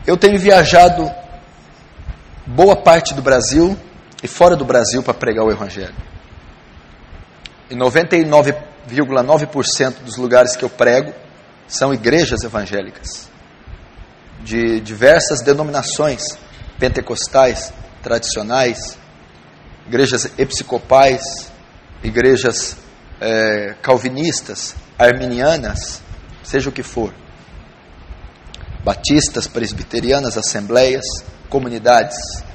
Eu tenho viajado boa parte do Brasil e fora do Brasil para pregar o Evangelho. E 99,9% dos lugares que eu prego são igrejas evangélicas, de diversas denominações, pentecostais, tradicionais, igrejas episcopais, igrejas calvinistas, arminianas, seja o que for, batistas, presbiterianas, assembleias, comunidades.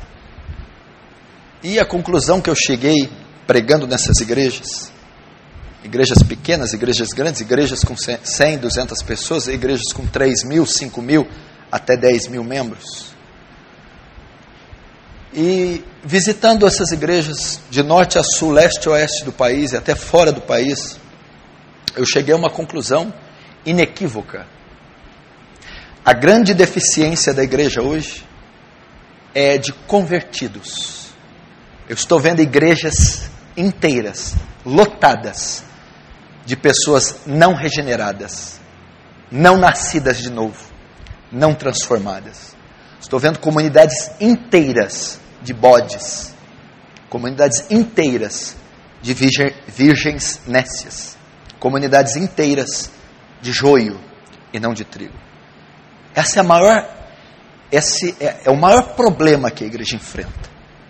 E a conclusão que eu cheguei pregando nessas igrejas pequenas, igrejas grandes, igrejas com 100, 200 pessoas, igrejas com 3.000, 5.000, até 10.000 membros. E visitando essas igrejas de norte a sul, leste a oeste do país e até fora do país, eu cheguei a uma conclusão inequívoca. A grande deficiência da igreja hoje é de convertidos. Eu estou vendo igrejas inteiras, lotadas, de pessoas não regeneradas, não nascidas de novo, não transformadas. Estou vendo comunidades inteiras de bodes, comunidades inteiras de virgens nécias, comunidades inteiras de joio e não de trigo. Esse é o maior problema que a igreja enfrenta.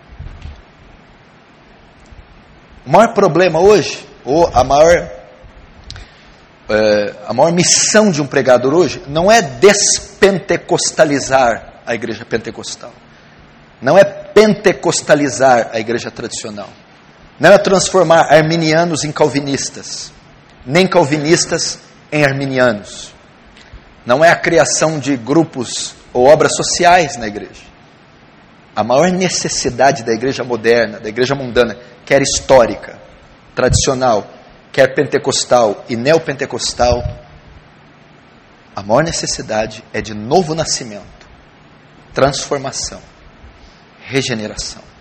O maior problema hoje, ou a maior missão de um pregador hoje, não é despentecostalizar a igreja pentecostal. Não é pentecostalizar a igreja tradicional. Não é transformar arminianos em calvinistas, nem calvinistas em arminianos. Não é a criação de grupos ou obras sociais na igreja. A maior necessidade da igreja moderna, da igreja mundana, quer histórica, tradicional, quer pentecostal e neopentecostal, a maior necessidade é de novo nascimento, transformação, regeneração.